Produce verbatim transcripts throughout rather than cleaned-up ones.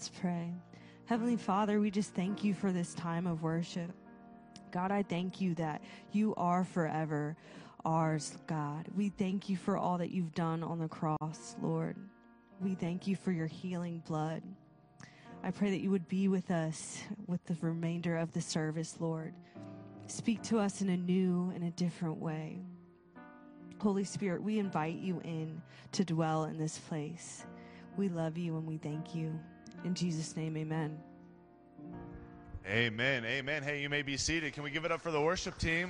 Let's pray. Heavenly Father, we just thank you for this time of worship. God, I thank you that you are forever ours, God. We thank you for all that you've done on the cross, Lord. We thank you for your healing blood. I pray that you would be with us with the remainder of the service, Lord. Speak to us in a new and a different way. Holy Spirit, we invite you in to dwell in this place. We love you and we thank you. In Jesus' name, amen. Amen, amen. Hey, you may be seated. Can we give it up for the worship team?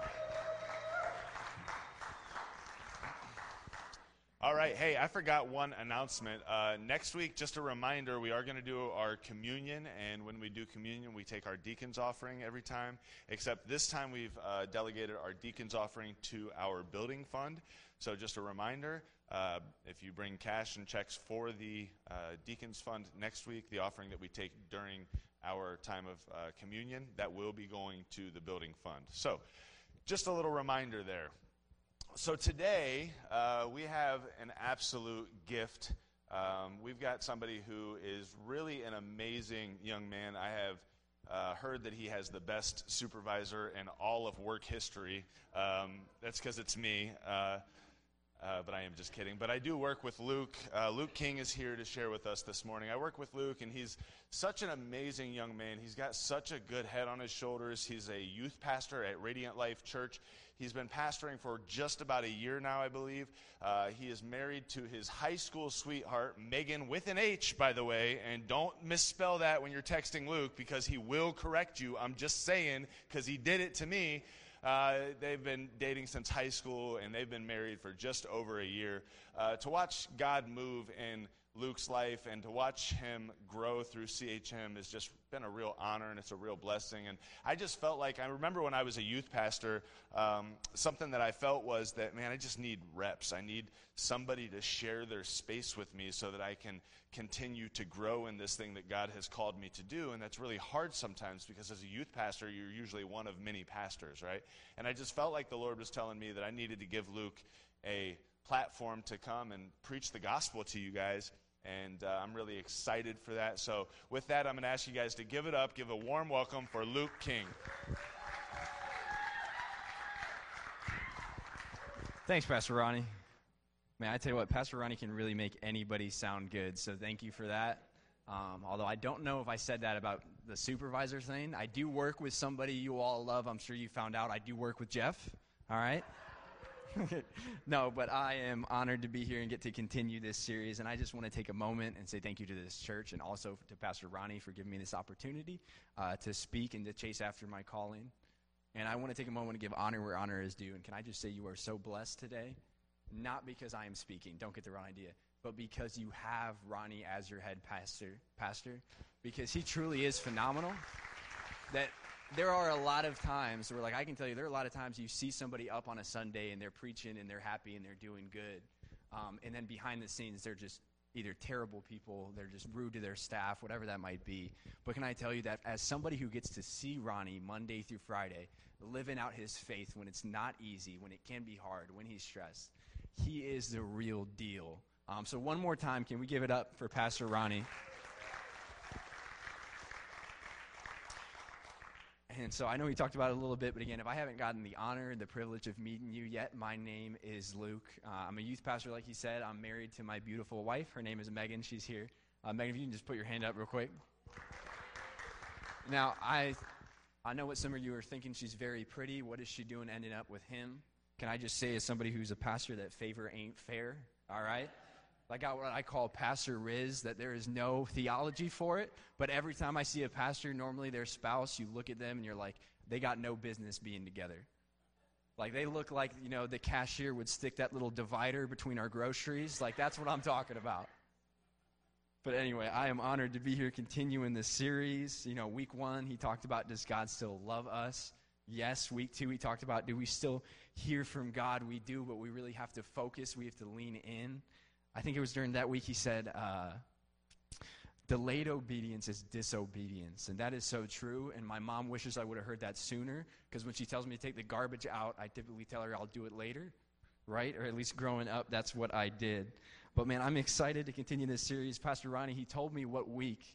All right, hey, I forgot one announcement. Uh, next week, just a reminder, we are going to do our communion, and when we do communion, we take our deacon's offering every time, except this time we've uh, delegated our deacon's offering to our building fund. So just a reminder, uh, if you bring cash and checks for the uh, deacon's fund next week, the offering that we take during our time of uh, communion, that will be going to the building fund. So just a little reminder there. So today, uh, we have an absolute gift. Um, we've got somebody who is really an amazing young man. I have uh, heard that he has the best supervisor in all of work history. Um, that's because it's me, uh, uh, but I am just kidding. But I do work with Luke. Uh, Luke King is here to share with us this morning. I work with Luke, and he's such an amazing young man. He's got such a good head on his shoulders. He's a youth pastor at Radiant Life Church. He's been pastoring for just about a year now, I believe. Uh, he is married to his high school sweetheart, Megan, with an H, by the way. And don't misspell that when you're texting Luke, because he will correct you. I'm just saying, because he did it to me. Uh, they've been dating since high school, and they've been married for just over a year. Uh, to watch God move in Luke's life and to watch him grow through C H M has just been a real honor, and it's a real blessing. And I just felt like, I remember when I was a youth pastor, um, something that I felt was that, man, I just need reps. I need somebody to share their space with me so that I can continue to grow in this thing that God has called me to do. And that's really hard sometimes, because as a youth pastor, you're usually one of many pastors, right? And I just felt like the Lord was telling me that I needed to give Luke a platform to come and preach the gospel to you guys. And uh, I'm really excited for that. So with that, I'm going to ask you guys to give it up, give a warm welcome for Luke King. Thanks, Pastor Ronnie. Man, I tell you what, Pastor Ronnie can really make anybody sound good, so thank you for that. Um, although I don't know if I said that about the supervisor thing. I do work with somebody you all love. I'm sure you found out I do work with Jeff, all right? No, but I am honored to be here and get to continue this series, and I just want to take a moment and say thank you to this church and also to Pastor Ronnie for giving me this opportunity uh, to speak and to chase after my calling. And I want to take a moment to give honor where honor is due. And can I just say you are so blessed today, not because I am speaking, don't get the wrong idea, but because you have Ronnie as your head pastor, pastor, because he truly is phenomenal. That there are a lot of times where, like, I can tell you, there are a lot of times you see somebody up on a Sunday and they're preaching and they're happy and they're doing good. Um, and then behind the scenes, they're just either terrible people, they're just rude to their staff, whatever that might be. But can I tell you that as somebody who gets to see Ronnie Monday through Friday, living out his faith when it's not easy, when it can be hard, when he's stressed, he is the real deal. Um, so one more time, can we give it up for Pastor Ronnie? And so I know we talked about it a little bit, but again, if I haven't gotten the honor and the privilege of meeting you yet, my name is Luke. Uh, I'm a youth pastor, like he said. I'm married to my beautiful wife. Her name is Megan. She's here. Uh, Megan, if you can just put your hand up real quick. Now, I I know what some of you are thinking. She's very pretty. What is she doing ending up with him? Can I just say, as somebody who's a pastor, that favor ain't fair, all right? I got what I call Pastor Riz, that there is no theology for it, but every time I see a pastor, normally their spouse, you look at them and you're like, they got no business being together. Like, they look like, you know, the cashier would stick that little divider between our groceries. Like, that's what I'm talking about. But anyway, I am honored to be here continuing this series. You know, week one, he talked about, does God still love us? Yes. Week two, he talked about, do we still hear from God? We do, but we really have to focus. We have to lean in. I think it was during that week he said, uh, delayed obedience is disobedience. And that is so true. And my mom wishes I would have heard that sooner, because when she tells me to take the garbage out, I typically tell her I'll do it later, right? Or at least growing up, that's what I did. But man, I'm excited to continue this series. Pastor Ronnie, he told me what week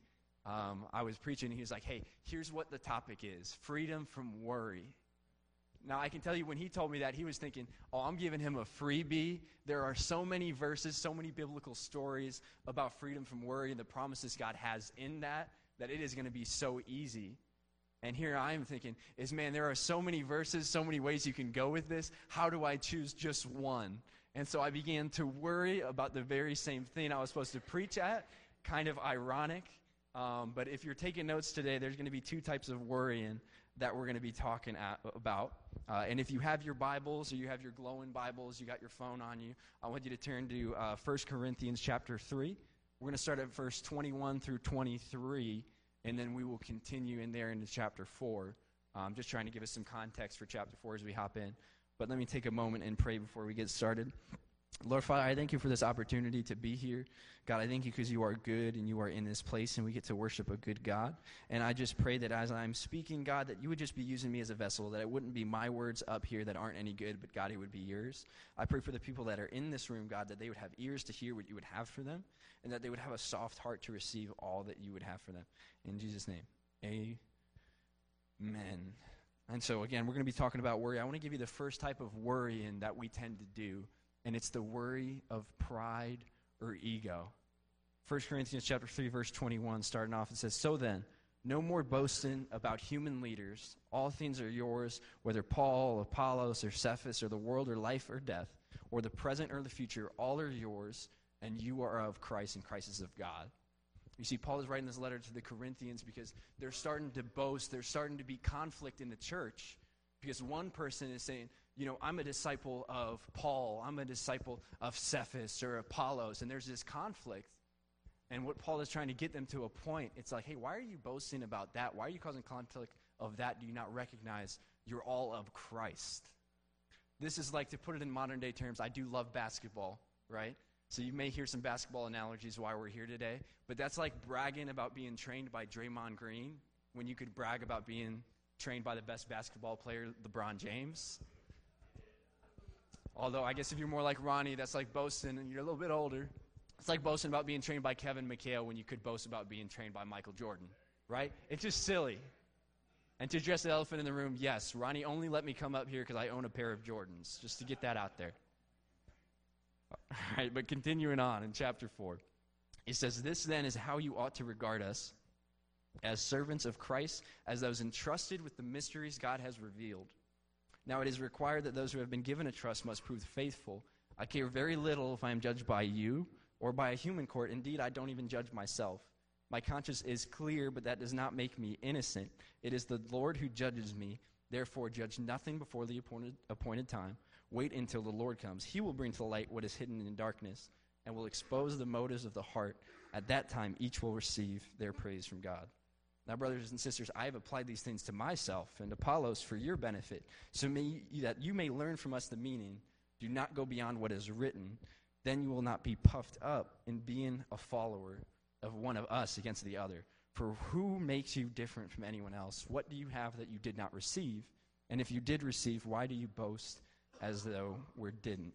um, I was preaching, and he was like, hey, here's what the topic is, freedom from worry. Now, I can tell you when he told me that, he was thinking, oh, I'm giving him a freebie. There are so many verses, so many biblical stories about freedom from worry and the promises God has in that, that it is going to be so easy. And here I am thinking, is man, there are so many verses, so many ways you can go with this. How do I choose just one? And so I began to worry about the very same thing I was supposed to preach at. Kind of ironic. Um, but if you're taking notes today, there's going to be two types of worrying that we're going to be talking at, about. Uh, and if you have your Bibles or you have your glowing Bibles, you got your phone on you, I want you to turn to uh, First Corinthians chapter three. We're going to start at verse twenty-one through twenty-three, and then we will continue in there into chapter four. I'm um, just trying to give us some context for chapter four as we hop in. But let me take a moment and pray before we get started. Lord Father, I thank you for this opportunity to be here. God, I thank you because you are good and you are in this place and we get to worship a good God. And I just pray that as I'm speaking, God, that you would just be using me as a vessel, that it wouldn't be my words up here that aren't any good, but God, it would be yours. I pray for the people that are in this room, God, that they would have ears to hear what you would have for them and that they would have a soft heart to receive all that you would have for them. In Jesus' name, amen. And so, again, we're going to be talking about worry. I want to give you the first type of worrying that we tend to do, and it's the worry of pride or ego. First Corinthians chapter three, verse twenty-one, starting off, it says, so then, no more boasting about human leaders. All things are yours, whether Paul, Apollos, or Cephas, or the world, or life, or death, or the present or the future, all are yours, and you are of Christ, and Christ is of God. You see, Paul is writing this letter to the Corinthians because they're starting to boast. There's starting to be conflict in the church because one person is saying, you know, I'm a disciple of Paul. I'm a disciple of Cephas or Apollos. And there's this conflict. And what Paul is trying to get them to a point, it's like, hey, why are you boasting about that? Why are you causing conflict of that? Do you not recognize you're all of Christ? This is like, to put it in modern day terms, I do love basketball, right? So you may hear some basketball analogies why we're here today, but that's like bragging about being trained by Draymond Green when you could brag about being trained by the best basketball player, LeBron James. Although I guess if you're more like Ronnie, that's like boasting, and you're a little bit older. It's like boasting about being trained by Kevin McHale when you could boast about being trained by Michael Jordan, right? It's just silly. And to address the elephant in the room, yes, Ronnie only let me come up here because I own a pair of Jordans, just to get that out there. All right, but continuing on in chapter four, it says, this then is how you ought to regard us as servants of Christ, as those entrusted with the mysteries God has revealed. Now it is required that those who have been given a trust must prove faithful. I care very little if I am judged by you or by a human court. Indeed, I don't even judge myself. My conscience is clear, but that does not make me innocent. It is the Lord who judges me. Therefore, judge nothing before the appointed, appointed time. Wait until the Lord comes. He will bring to light what is hidden in darkness and will expose the motives of the heart. At that time, each will receive their praise from God. Now, brothers and sisters, I have applied these things to myself and Apollos for your benefit, so may, that you may learn from us the meaning. Do not go beyond what is written. Then you will not be puffed up in being a follower of one of us against the other. For who makes you different from anyone else? What do you have that you did not receive? And if you did receive, why do you boast as though we didn't?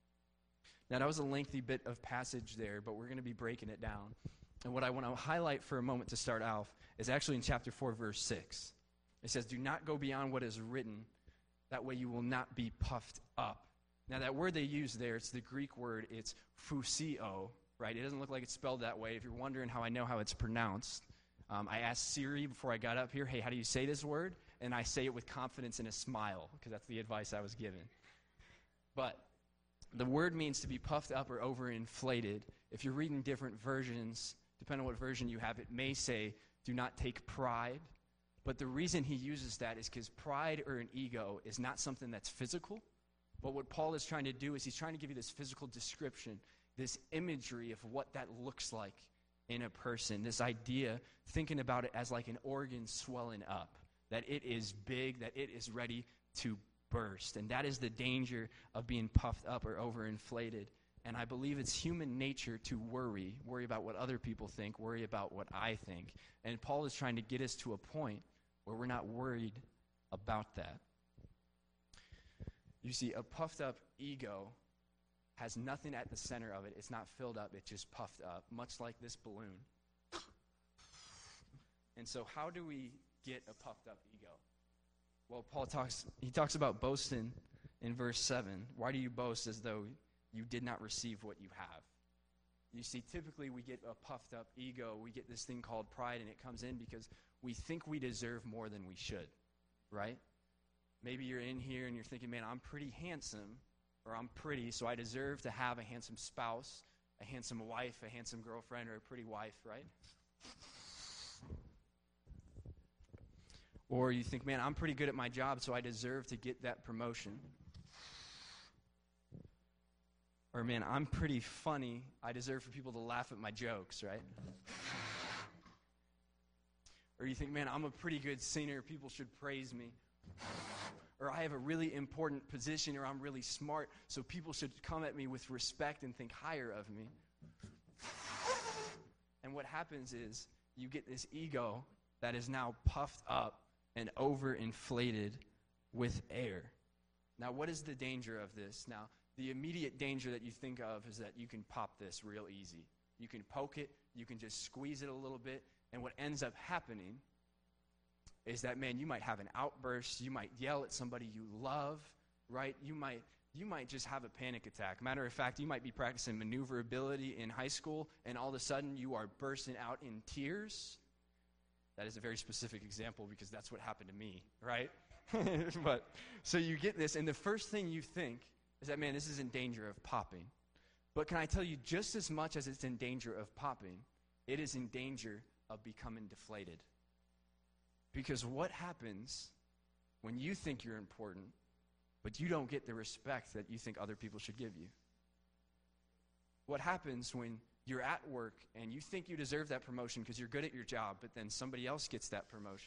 Now, that was a lengthy bit of passage there, but we're going to be breaking it down. And what I want to highlight for a moment to start off is actually in chapter four, verse six. It says, do not go beyond what is written. That way you will not be puffed up. Now, that word they use there, it's the Greek word, it's phusio, right? It doesn't look like it's spelled that way. If you're wondering how I know how it's pronounced, um, I asked Siri before I got up here, hey, how do you say this word? And I say it with confidence and a smile, because that's the advice I was given. But the word means to be puffed up or overinflated. If you're reading different versions, depending on what version you have, it may say, do not take pride. But the reason he uses that is because pride or an ego is not something that's physical. But what Paul is trying to do is he's trying to give you this physical description, this imagery of what that looks like in a person, this idea, thinking about it as like an organ swelling up, that it is big, that it is ready to burst. And that is the danger of being puffed up or overinflated. And I believe it's human nature to worry, worry about what other people think, worry about what I think. And Paul is trying to get us to a point where we're not worried about that. You see, a puffed up ego has nothing at the center of it. It's not filled up, it's just puffed up, much like this balloon. And so how do we get a puffed up ego? Well, Paul talks, he talks about boasting in verse seven. Why do you boast as though you did not receive what you have? You see, typically we get a puffed up ego. We get this thing called pride, and it comes in because we think we deserve more than we should, right? Maybe you're in here and you're thinking, man, I'm pretty handsome, or I'm pretty, so I deserve to have a handsome spouse, a handsome wife, a handsome girlfriend, or a pretty wife, right? Or you think, man, I'm pretty good at my job, so I deserve to get that promotion. Or, man, I'm pretty funny. I deserve for people to laugh at my jokes, right? Or you think, man, I'm a pretty good singer. People should praise me. Or I have a really important position, or I'm really smart, so people should come at me with respect and think higher of me. And what happens is you get this ego that is now puffed up and overinflated with air. Now, what is the danger of this? Now, the immediate danger that you think of is that you can pop this real easy. You can poke it, you can just squeeze it a little bit, and what ends up happening is that, man, you might have an outburst, you might yell at somebody you love, right? You might you might just have a panic attack. Matter of fact, you might be practicing maneuverability in high school, and all of a sudden you are bursting out in tears. That is a very specific example because that's what happened to me, right? But so you get this, and the first thing you think is that, man, this is in danger of popping. But can I tell you, just as much as it's in danger of popping, it is in danger of becoming deflated. Because what happens when you think you're important, but you don't get the respect that you think other people should give you? What happens when you're at work and you think you deserve that promotion because you're good at your job, but then somebody else gets that promotion?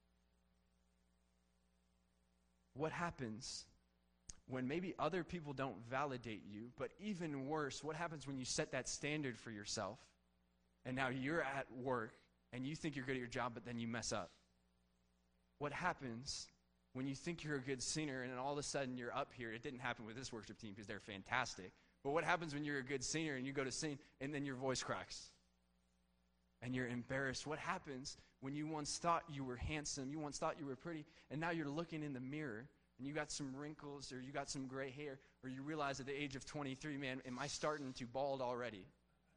What happens when maybe other people don't validate you, but even worse, what happens when you set that standard for yourself and now you're at work and you think you're good at your job, but then you mess up? What happens when you think you're a good singer and then all of a sudden you're up here? It didn't happen with this worship team because they're fantastic. But what happens when you're a good singer and you go to sing and then your voice cracks and you're embarrassed? What happens when you once thought you were handsome, you once thought you were pretty, and now you're looking in the mirror and you got some wrinkles or you got some gray hair, or you realize at the age of twenty-three, man, am I starting to bald already?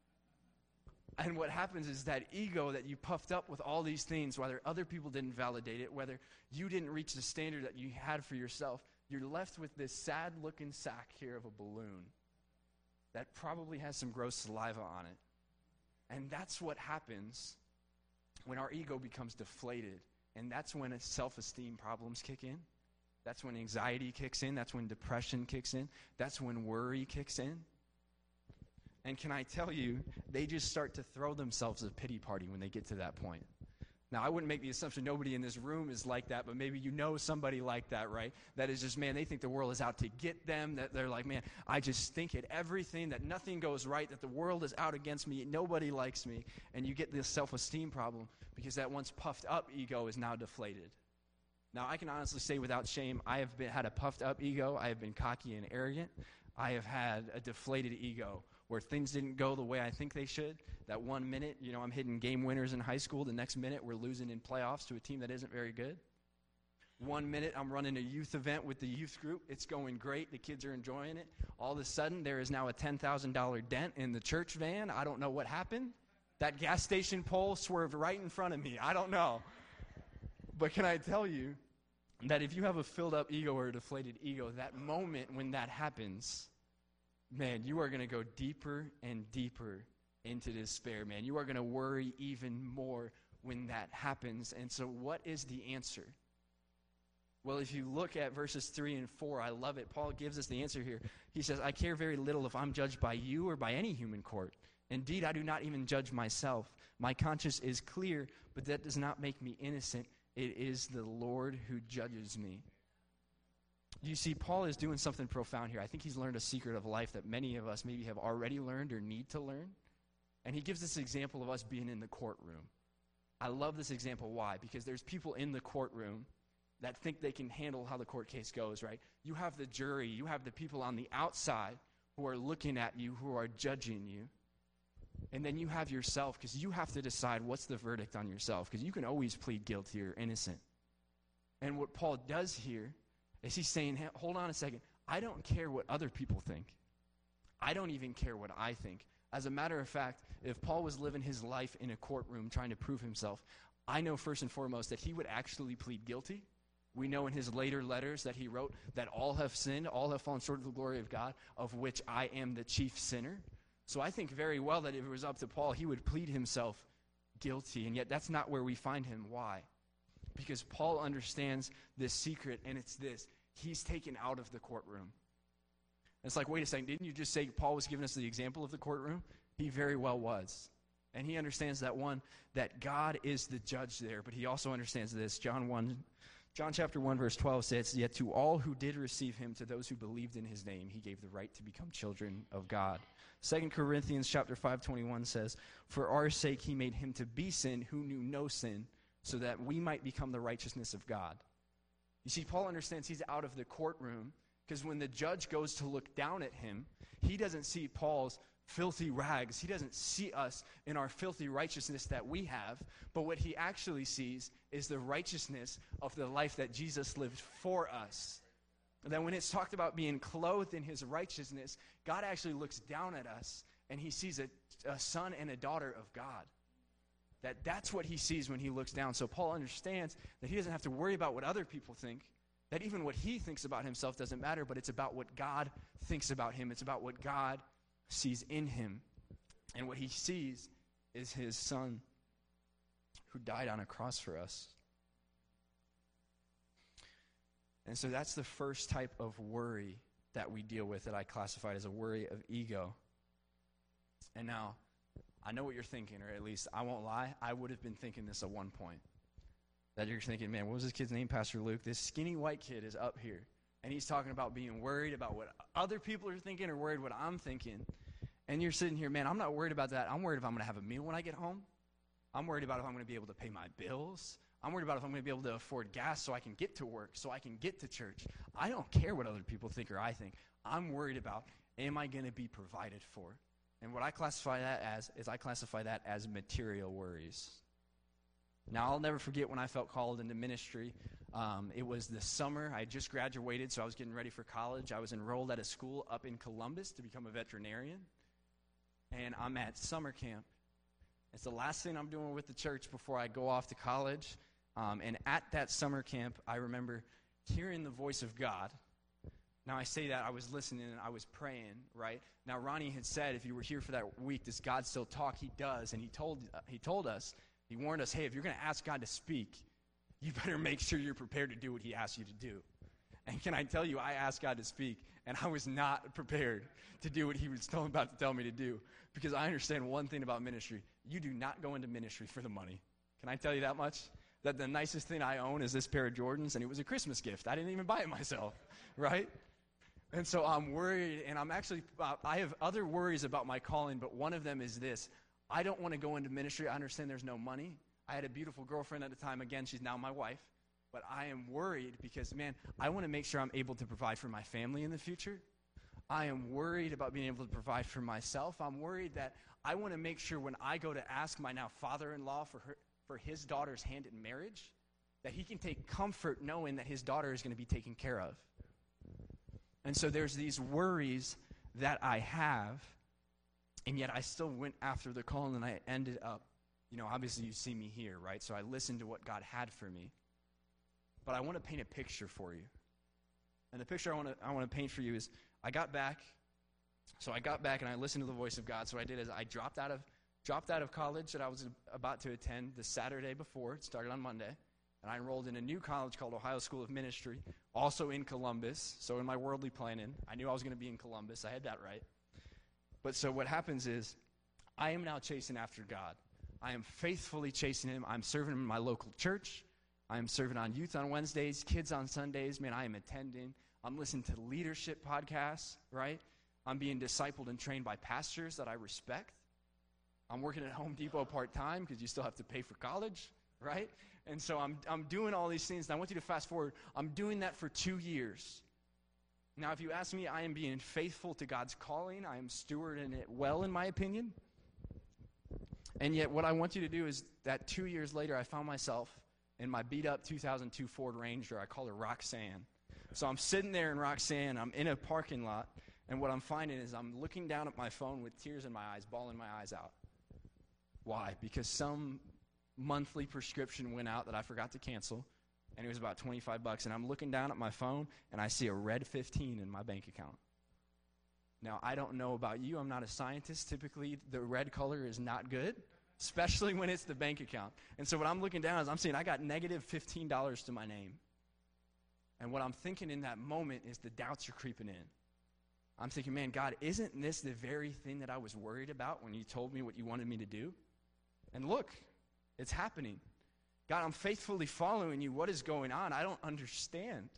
And what happens is that ego that you puffed up with all these things, whether other people didn't validate it, whether you didn't reach the standard that you had for yourself, you're left with this sad-looking sack here of a balloon that probably has some gross saliva on it. And that's what happens when our ego becomes deflated. And that's when self-esteem problems kick in. That's when anxiety kicks in. That's when depression kicks in. That's when worry kicks in. And can I tell you, they just start to throw themselves a pity party when they get to that point. Now, I wouldn't make the assumption nobody in this room is like that, but maybe you know somebody like that, right? That is just, man, they think the world is out to get them, that they're like, man, I just think at everything, that nothing goes right, that the world is out against me, nobody likes me, and you get this self-esteem problem because that once puffed up ego is now deflated. Now, I can honestly say without shame, I have been, had a puffed up ego, I have been cocky and arrogant, I have had a deflated ego where things didn't go the way I think they should. That one minute, you know, I'm hitting game winners in high school. The next minute, we're losing in playoffs to a team that isn't very good. One minute, I'm running a youth event with the youth group. It's going great. The kids are enjoying it. All of a sudden, there is now a ten thousand dollars dent in the church van. I don't know what happened. That gas station pole swerved right in front of me. I don't know. But can I tell you that if you have a filled up ego or a deflated ego, that moment when that happens, man, you are going to go deeper and deeper into despair, man. You are going to worry even more when that happens. And so what is the answer? Well, if you look at verses three and four, I love it. Paul gives us the answer here. He says, I care very little if I'm judged by you or by any human court. Indeed, I do not even judge myself. My conscience is clear, but that does not make me innocent. It is the Lord who judges me. You see, Paul is doing something profound here. I think he's learned a secret of life that many of us maybe have already learned or need to learn. And he gives this example of us being in the courtroom. I love this example. Why? Because there's people in the courtroom that think they can handle how the court case goes, right? You have the jury. You have the people on the outside who are looking at you, who are judging you. And then you have yourself, because you have to decide what's the verdict on yourself, because you can always plead guilty or innocent. And what Paul does here is he's saying, hey, hold on a second. I don't care what other people think. I don't even care what I think. As a matter of fact, if Paul was living his life in a courtroom trying to prove himself, I know first and foremost that he would actually plead guilty. We know in his later letters that he wrote that all have sinned, all have fallen short of the glory of God, of which I am the chief sinner. So I think very well that if it was up to Paul, he would plead himself guilty. And yet that's not where we find him. Why? Because Paul understands this secret, and it's this. He's taken out of the courtroom. It's like, wait a second, didn't you just say Paul was giving us the example of the courtroom? He very well was. And he understands that one, that God is the judge there, but he also understands this. John one, John chapter one, verse twelve says, yet to all who did receive him, to those who believed in his name, he gave the right to become children of God. Second Corinthians chapter five, twenty-one says, for our sake he made him to be sin who knew no sin, so that we might become the righteousness of God. You see, Paul understands he's out of the courtroom, because when the judge goes to look down at him, he doesn't see Paul's filthy rags. He doesn't see us in our filthy righteousness that we have, but what he actually sees is the righteousness of the life that Jesus lived for us. And then when it's talked about being clothed in his righteousness, God actually looks down at us, and he sees a, a son and a daughter of God. That that's what he sees when he looks down. So Paul understands that he doesn't have to worry about what other people think, that even what he thinks about himself doesn't matter, but it's about what God thinks about him. It's about what God sees in him. And what he sees is his son who died on a cross for us. And so that's the first type of worry that we deal with that I classified as a worry of ego. And now, I know what you're thinking, or at least I won't lie, I would have been thinking this at one point. That you're thinking, man, what was this kid's name, Pastor Luke? This skinny white kid is up here, and he's talking about being worried about what other people are thinking or worried what I'm thinking. And you're sitting here, man, I'm not worried about that. I'm worried if I'm going to have a meal when I get home. I'm worried about if I'm going to be able to pay my bills. I'm worried about if I'm going to be able to afford gas so I can get to work, so I can get to church. I don't care what other people think or I think. I'm worried about, am I going to be provided for? And what I classify that as is I classify that as material worries. Now, I'll never forget when I felt called into ministry. Um, it was the summer. I had just graduated, so I was getting ready for college. I was enrolled at a school up in Columbus to become a veterinarian. And I'm at summer camp. It's the last thing I'm doing with the church before I go off to college. Um, and at that summer camp, I remember hearing the voice of God. Now, I say that I was listening and I was praying, right? Now, Ronnie had said, if you were here for that week, does God still talk? He does. And he told uh, he told us, he warned us, hey, if you're going to ask God to speak, you better make sure you're prepared to do what he asks you to do. And can I tell you, I asked God to speak, and I was not prepared to do what he was telling, about to tell me to do, because I understand one thing about ministry. You do not go into ministry for the money. Can I tell you that much? That the nicest thing I own is this pair of Jordans, and it was a Christmas gift. I didn't even buy it myself, right? And so I'm worried, and I'm actually, uh, I have other worries about my calling, but one of them is this. I don't want to go into ministry. I understand there's no money. I had a beautiful girlfriend at the time. Again, she's now my wife. But I am worried because, man, I want to make sure I'm able to provide for my family in the future. I am worried about being able to provide for myself. I'm worried that I want to make sure when I go to ask my now father-in-law for her, for his daughter's hand in marriage, that he can take comfort knowing that his daughter is going to be taken care of. And so there's these worries that I have, and yet I still went after the call, and I ended up, you know, obviously you see me here, right? So I listened to what God had for me. But I want to paint a picture for you. And the picture I want to I want to paint for you is I got back. So I got back and I listened to the voice of God. So what I did is I dropped out of dropped out of college that I was about to attend the Saturday before. It started on Monday. And I enrolled in a new college called Ohio School of Ministry, also in Columbus. So in my worldly planning, I knew I was going to be in Columbus. I had that right. But so what happens is I am now chasing after God. I am faithfully chasing him. I'm serving him in my local church. I am serving on youth on Wednesdays, kids on Sundays. Man, I am attending. I'm listening to leadership podcasts, right? I'm being discipled and trained by pastors that I respect. I'm working at Home Depot part-time because you still have to pay for college, right? And so I'm I'm doing all these things. And I want you to fast forward. I'm doing that for two years. Now, if you ask me, I am being faithful to God's calling. I am stewarding it well, in my opinion. And yet what I want you to do is that two years later, I found myself in my beat-up two thousand two Ford Ranger. I call her Roxanne. So I'm sitting there in Roxanne. I'm in a parking lot. And what I'm finding is I'm looking down at my phone with tears in my eyes, bawling my eyes out. Why? Because some monthly prescription went out that I forgot to cancel, and it was about twenty-five bucks. And I'm looking down at my phone, and I see a red fifteen in my bank account. Now, I don't know about you. I'm not a scientist. Typically, the red color is not good, especially when it's the bank account. And so what I'm looking down is I'm seeing I got negative fifteen dollars to my name. And what I'm thinking in that moment is the doubts are creeping in. I'm thinking, man, God, isn't this the very thing that I was worried about when you told me what you wanted me to do? And look, it's happening. God, I'm faithfully following you. What is going on? I don't understand.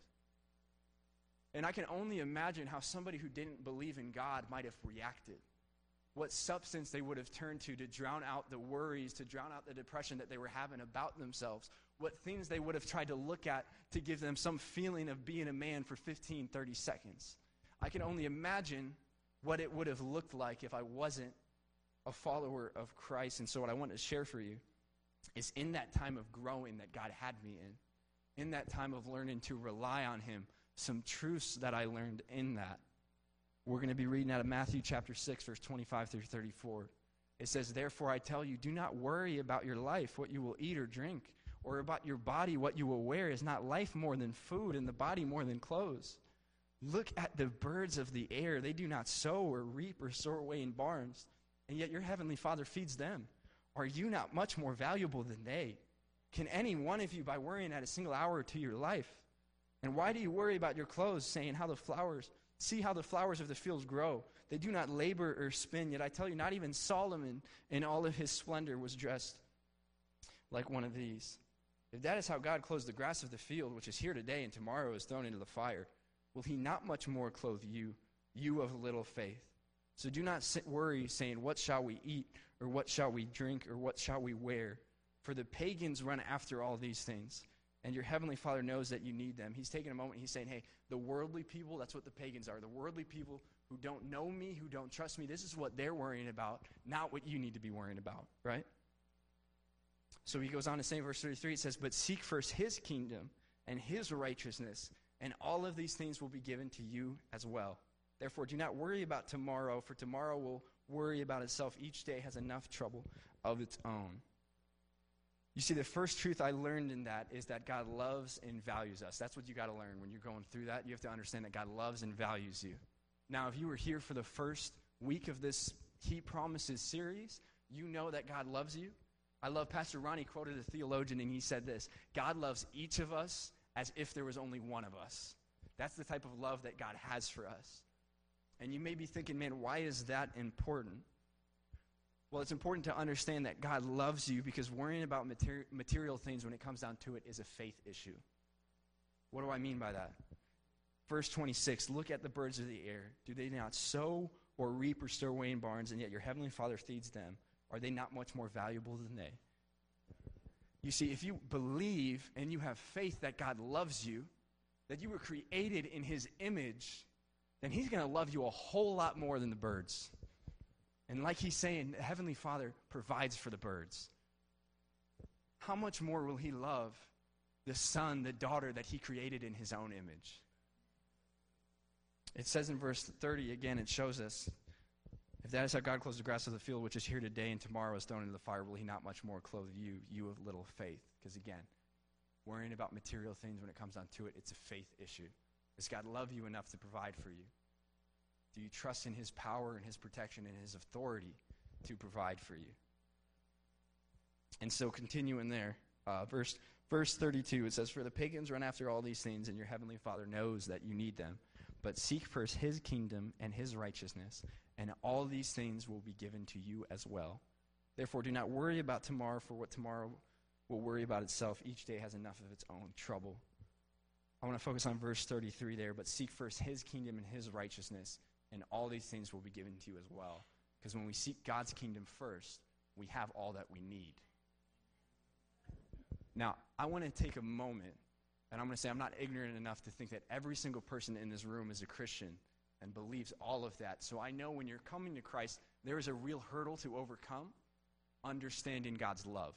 And I can only imagine how somebody who didn't believe in God might have reacted. What substance they would have turned to to drown out the worries, to drown out the depression that they were having about themselves. What things they would have tried to look at to give them some feeling of being a man for fifteen, thirty seconds. I can only imagine what it would have looked like if I wasn't a follower of Christ. And so what I want to share for you is in that time of growing that God had me in, in that time of learning to rely on him, some truths that I learned in that. We're going to be reading out of Matthew chapter six, verse twenty-five through thirty-four. It says, "Therefore I tell you, do not worry about your life, what you will eat or drink, or about your body, what you will wear. Is not life more than food, and the body more than clothes? Look at the birds of the air. They do not sow or reap or store away in barns, and yet your heavenly Father feeds them. Are you not much more valuable than they? Can any one of you, by worrying, add a single hour to your life? And why do you worry about your clothes, saying how the flowers, see how the flowers of the fields grow? They do not labor or spin. Yet I tell you, not even Solomon in all of his splendor was dressed like one of these. If that is how God clothes the grass of the field, which is here today and tomorrow is thrown into the fire, will he not much more clothe you, you of little faith? So do not sit worry, saying, what shall we eat, or what shall we drink, or what shall we wear? For the pagans run after all these things, and your heavenly Father knows that you need them." He's taking a moment, he's saying, hey, the worldly people, that's what the pagans are. The worldly people who don't know me, who don't trust me, this is what they're worrying about, not what you need to be worrying about, right? So he goes on to say in verse thirty-three, it says, "But seek first his kingdom and his righteousness, and all of these things will be given to you as well. Therefore, do not worry about tomorrow, for tomorrow will worry about itself. Each day has enough trouble of its own." You see, the first truth I learned in that is that God loves and values us. That's what you got to learn when you're going through that. You have to understand that God loves and values you. Now, if you were here for the first week of this He Promises series, you know that God loves you. I love Pastor Ronnie quoted a theologian, and he said this: God loves each of us as if there was only one of us. That's the type of love that God has for us. And you may be thinking, man, why is that important? Well, it's important to understand that God loves you because worrying about materi- material things when it comes down to it is a faith issue. What do I mean by that? Verse twenty-six, "Look at the birds of the air. Do they not sow or reap or store away in barns, and yet your heavenly Father feeds them? Are they not much more valuable than they?" You see, if you believe and you have faith that God loves you, that you were created in his image, then he's going to love you a whole lot more than the birds. And like he's saying, the Heavenly Father provides for the birds. How much more will he love the son, the daughter that he created in his own image? It says in verse thirty, again, it shows us, "If that is how God clothes the grass of the field, which is here today and tomorrow is thrown into the fire, will he not much more clothe you, you of little faith?" Because again, worrying about material things when it comes down to it, it's a faith issue. Does God love you enough to provide for you? Do you trust in his power and his protection and his authority to provide for you? And so continuing there, uh, verse, verse thirty-two, it says, "For the pagans run after all these things, and your heavenly Father knows that you need them. But seek first his kingdom and his righteousness, and all these things will be given to you as well. Therefore, do not worry about tomorrow, for what tomorrow will worry about itself. Each day has enough of its own trouble." I want to focus on verse thirty-three there. "But seek first his kingdom and his righteousness, and all these things will be given to you as well." Because when we seek God's kingdom first, we have all that we need. Now, I want to take a moment, and I'm going to say I'm not ignorant enough to think that every single person in this room is a Christian and believes all of that. So I know when you're coming to Christ, there is a real hurdle to overcome. understanding God's love.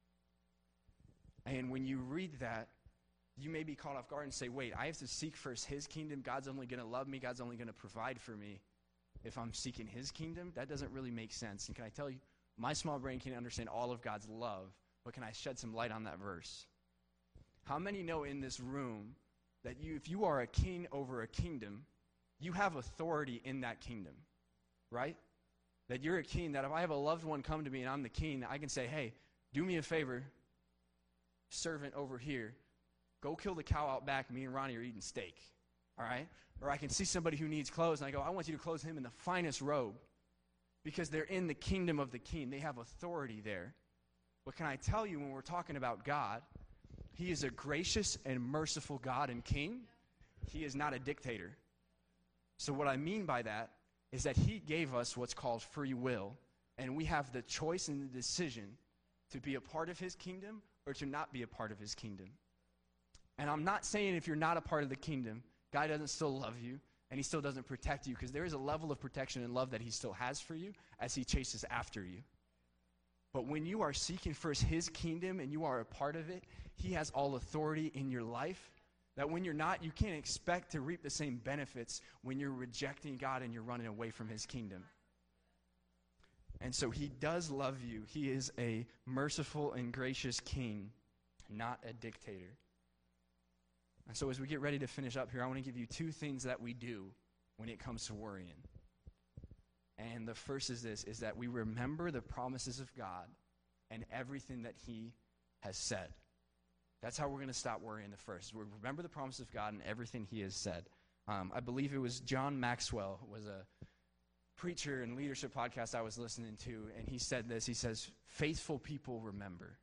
And when you read that, you may be caught off guard and say, wait, I have to seek first his kingdom. God's only going to love me. God's only going to provide for me if I'm seeking his kingdom. That doesn't really make sense. And can I tell you, my small brain can't understand all of God's love, but can I shed some light on that verse? How many know in this room that you, if you are a king over a kingdom, you have authority in that kingdom, right? That you're a king, that if I have a loved one come to me and I'm the king, I can say, hey, do me a favor, servant over here, go kill the cow out back, me and Ronnie are eating steak, all right? Or I can see somebody who needs clothes, and I go, I want you to clothe him in the finest robe, because they're in the kingdom of the king. They have authority there. But can I tell you, when we're talking about God, he is a gracious and merciful God and king. He is not a dictator. So what I mean by that is that he gave us what's called free will, and we have the choice and the decision to be a part of his kingdom or to not be a part of his kingdom. And I'm not saying if you're not a part of the kingdom, God doesn't still love you, and he still doesn't protect you, because there is a level of protection and love that he still has for you as he chases after you. But when you are seeking first his kingdom and you are a part of it, he has all authority in your life, that when you're not, you can't expect to reap the same benefits when you're rejecting God and you're running away from his kingdom. And so he does love you. He is a merciful and gracious king, not a dictator. And so as we get ready to finish up here, I want to give you two things that we do when it comes to worrying. And the first is this, is that we remember the promises of God and everything that he has said. That's how we're going to stop worrying the first. We remember the promises of God and everything he has said. Um, I believe it was John Maxwell, was a preacher and leadership podcast I was listening to, and he said this. He says, faithful people remember.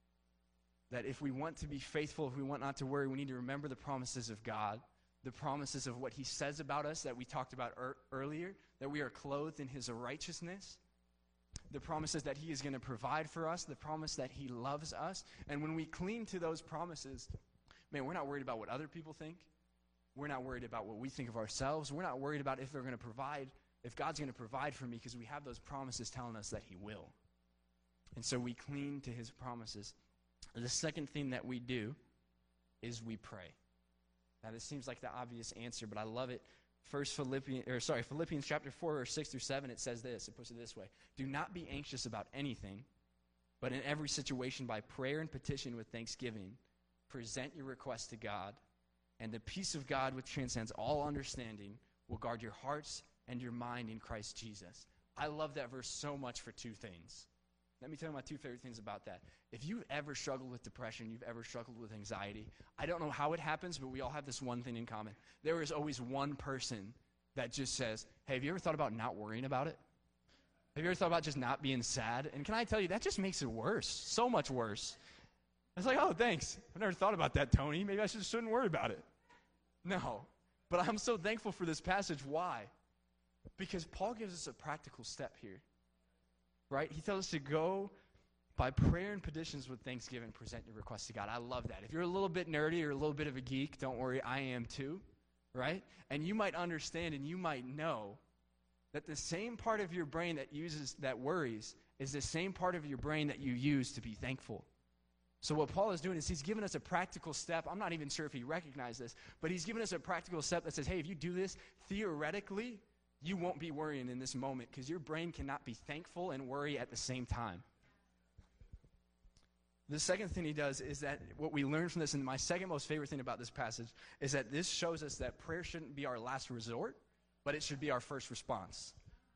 That if we want to be faithful, if we want not to worry, we need to remember the promises of God, the promises of what he says about us that we talked about er- earlier, that we are clothed in his righteousness, the promises that he is going to provide for us, the promise that he loves us. And when we cling to those promises, man, we're not worried about what other people think. We're not worried about what we think of ourselves. We're not worried about if they're going to provide, if God's going to provide for me, because we have those promises telling us that he will. And so we cling to his promises. The second thing that we do is we pray. Now, this seems like the obvious answer, but I love it. First Philippians, or sorry, Philippians chapter four, verse six through seven, it says this. It puts it this way. Do not be anxious about anything, but in every situation by prayer and petition with thanksgiving, present your requests to God, and the peace of God, which transcends all understanding, will guard your hearts and your mind in Christ Jesus. I love that verse so much for two things. Let me tell you my two favorite things about that. If you've ever struggled with depression, you've ever struggled with anxiety, I don't know how it happens, but we all have this one thing in common. There is always one person that just says, hey, have you ever thought about not worrying about it? Have you ever thought about just not being sad? And can I tell you, that just makes it worse, so much worse. It's like, oh, thanks. I've never thought about that, Tony. Maybe I just shouldn't worry about it. No, but I'm so thankful for this passage. Why? Because Paul gives us a practical step here. Right? He tells us to go by prayer and petitions with thanksgiving, present your requests to God. I love that. If you're a little bit nerdy or a little bit of a geek, don't worry, I am too. Right? And you might understand and you might know that the same part of your brain that uses, that worries, is the same part of your brain that you use to be thankful. So what Paul is doing is he's giving us a practical step. I'm not even sure if he recognized this, but he's giving us a practical step that says, hey, if you do this, theoretically, you won't be worrying in this moment, because your brain cannot be thankful and worry at the same time. The second thing he does is that what we learn from this, and my second most favorite thing about this passage, is that this shows us that prayer shouldn't be our last resort, but it should be our first response.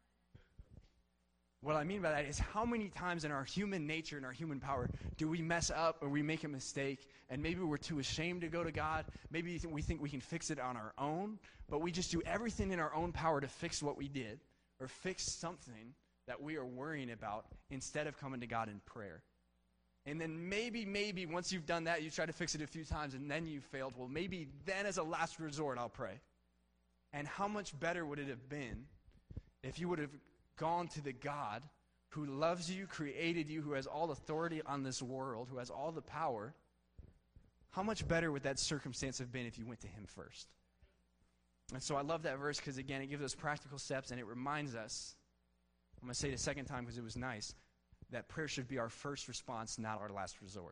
What I mean by that is how many times in our human nature and our human power do we mess up or we make a mistake, and maybe we're too ashamed to go to God. Maybe we think we can fix it on our own, but we just do everything in our own power to fix what we did or fix something that we are worrying about instead of coming to God in prayer. And then maybe, maybe once you've done that, you try to fix it a few times and then you failed. Well, maybe then as a last resort, I'll pray. And how much better would it have been if you would have gone to the God who loves you, created you, who has all authority on this world, who has all the power? How much better would that circumstance have been if you went to him first? And so I love that verse because, again, it gives us practical steps and it reminds us, I'm going to say it a second time because it was nice, that prayer should be our first response, not our last resort.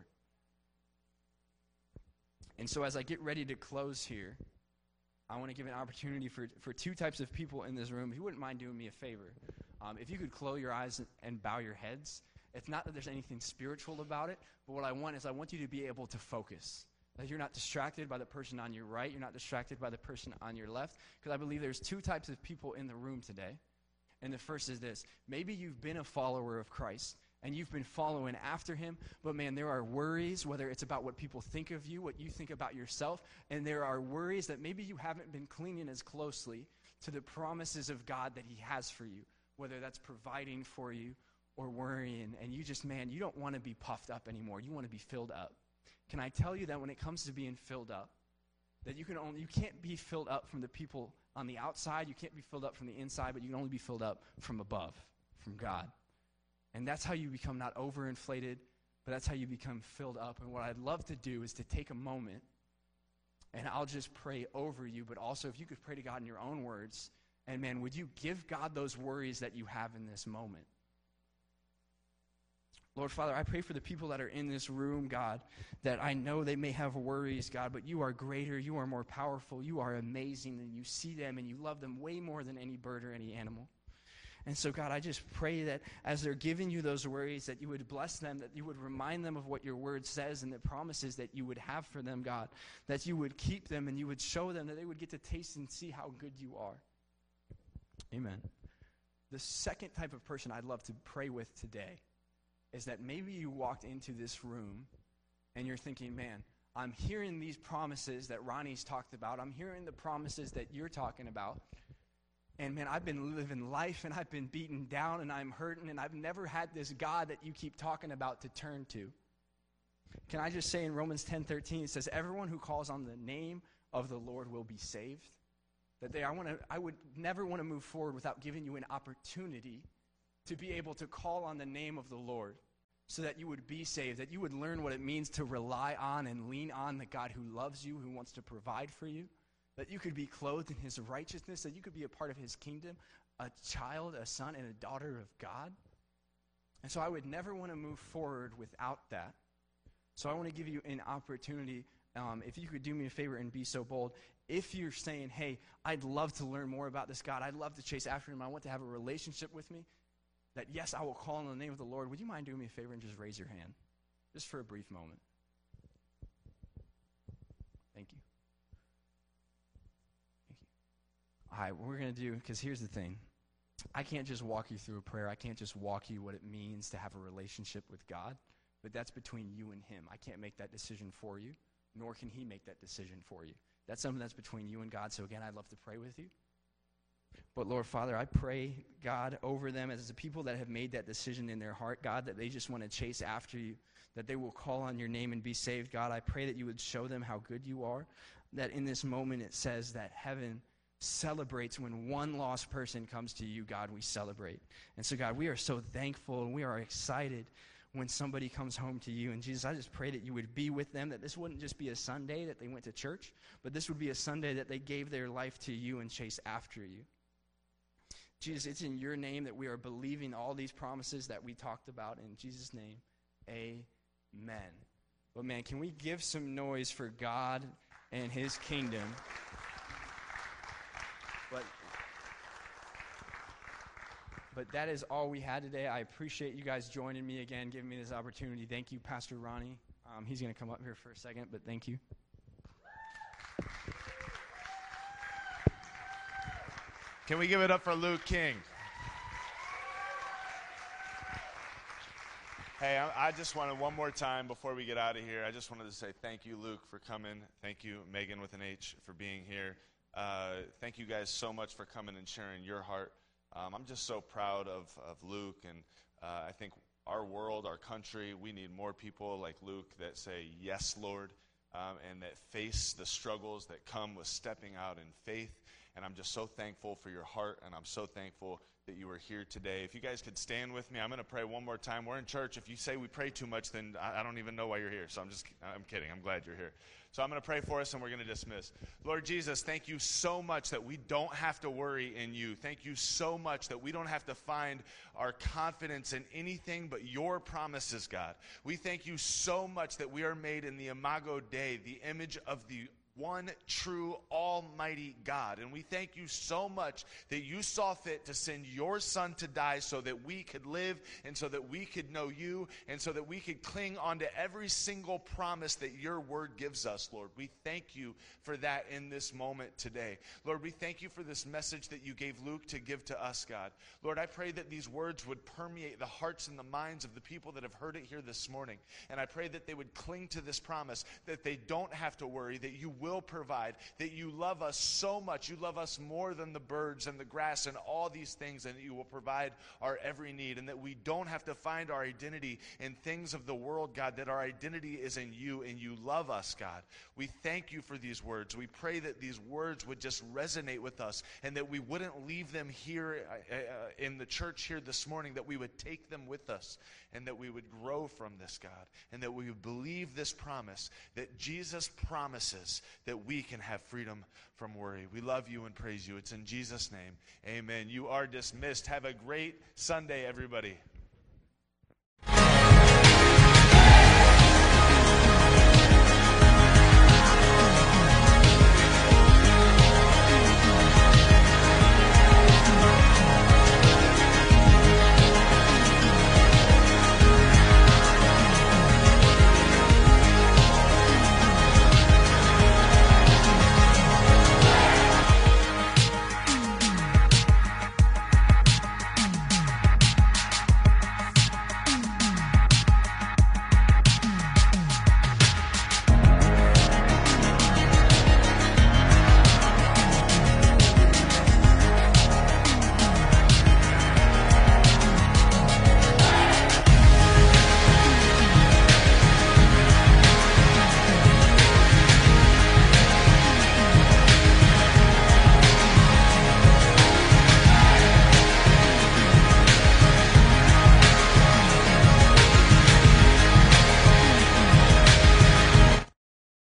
And so as I get ready to close here, I want to give an opportunity for, for two types of people in this room. If you wouldn't mind doing me a favor, um, if you could close your eyes and, and bow your heads. It's not that there's anything spiritual about it, but what I want is I want you to be able to focus. That you're not distracted by the person on your right. You're not distracted by the person on your left. Because I believe there's two types of people in the room today. And the first is this. Maybe you've been a follower of Christ, and you've been following after him, but man, there are worries, whether it's about what people think of you, what you think about yourself, and there are worries that maybe you haven't been clinging as closely to the promises of God that he has for you, whether that's providing for you or worrying, and you just, man, you don't want to be puffed up anymore. You want to be filled up. Can I tell you that when it comes to being filled up, that you can only, you can't be filled up from the people on the outside, you can't be filled up from the inside, but you can only be filled up from above, from God. And that's how you become not overinflated, but that's how you become filled up. And what I'd love to do is to take a moment, and I'll just pray over you, but also if you could pray to God in your own words, and man, would you give God those worries that you have in this moment? Lord Father, I pray for the people that are in this room, God, that I know they may have worries, God, but you are greater, you are more powerful, you are amazing, and you see them and you love them way more than any bird or any animal. And so, God, I just pray that as they're giving you those worries, that you would bless them, that you would remind them of what your word says and the promises that you would have for them, God, that you would keep them and you would show them, that they would get to taste and see how good you are. Amen. The second type of person I'd love to pray with today is that maybe you walked into this room and you're thinking, man, I'm hearing these promises that Ronnie's talked about. I'm hearing the promises that you're talking about. And man, I've been living life and I've been beaten down and I'm hurting and I've never had this God that you keep talking about to turn to. Can I just say in Romans ten thirteen, it says, everyone who calls on the name of the Lord will be saved. That they, I want to, I would never want to move forward without giving you an opportunity to be able to call on the name of the Lord so that you would be saved, that you would learn what it means to rely on and lean on the God who loves you, who wants to provide for you, that you could be clothed in his righteousness, that you could be a part of his kingdom, a child, a son, and a daughter of God. And so I would never want to move forward without that. So I want to give you an opportunity, um, if you could do me a favor and be so bold. If you're saying, hey, I'd love to learn more about this God, I'd love to chase after him, I want to have a relationship with me, that yes, I will call on the name of the Lord, would you mind doing me a favor and just raise your hand? Just for a brief moment. Thank you. Thank you. All right, what we're going to do, because here's the thing. I can't just walk you through a prayer. I can't just walk you what it means to have a relationship with God, but that's between you and him. I can't make that decision for you, nor can he make that decision for you. That's something that's between you and God. So again, I'd love to pray with you. But Lord Father, I pray, God, over them as the people that have made that decision in their heart, God, that they just want to chase after you, that they will call on your name and be saved. God, I pray that you would show them how good you are, that in this moment it says that heaven celebrates when one lost person comes to you, God, we celebrate. And so, God, we are so thankful and we are excited when somebody comes home to you. And Jesus, I just pray that you would be with them, that this wouldn't just be a Sunday that they went to church, but this would be a Sunday that they gave their life to you and chase after you. Jesus, it's in your name that we are believing all these promises that we talked about. In Jesus' name, amen. But man, can we give some noise for God and his kingdom? But, but that is all we had today. I appreciate you guys joining me again, giving me this opportunity. Thank you, Pastor Ronnie. Um, he's going to come up here for a second, but thank you. Can we give it up for Luke King? Hey, I, I just wanted one more time before we get out of here, I just wanted to say thank you, Luke, for coming. Thank you, Megan with an H, for being here. Uh, thank you guys so much for coming and sharing your heart. Um, I'm just so proud of, of Luke, and uh, I think our world, our country, we need more people like Luke that say, yes, Lord, um, and that face the struggles that come with stepping out in faith. And I'm just so thankful for your heart, and I'm so thankful that you were here today. If you guys could stand with me, I'm going to pray one more time. We're in church. If you say we pray too much, then I, I don't even know why you're here. So I'm just, I'm kidding. I'm glad you're here. So I'm going to pray for us, and we're going to dismiss. Lord Jesus, thank you so much that we don't have to worry in you. Thank you so much that we don't have to find our confidence in anything but your promises, God. We thank you so much that we are made in the Imago Dei, the image of the one true almighty God. And we thank you so much that you saw fit to send your son to die so that we could live and so that we could know you and so that we could cling onto every single promise that your word gives us, Lord. We thank you for that in this moment today. Lord, we thank you for this message that you gave Luke to give to us, God. Lord, I pray that these words would permeate the hearts and the minds of the people that have heard it here this morning. And I pray that they would cling to this promise, that they don't have to worry, that you will will provide, that you love us so much. You love us more than the birds and the grass and all these things, and that you will provide our every need, and that we don't have to find our identity in things of the world, God, that our identity is in you, and you love us, God. We thank you for these words. We pray that these words would just resonate with us, and that we wouldn't leave them here uh, uh, in the church here this morning, that we would take them with us, and that we would grow from this, God, and that we would believe this promise, that Jesus promises that we can have freedom from worry. We love you and praise you. It's in Jesus' name. Amen. You are dismissed. Have a great Sunday, everybody.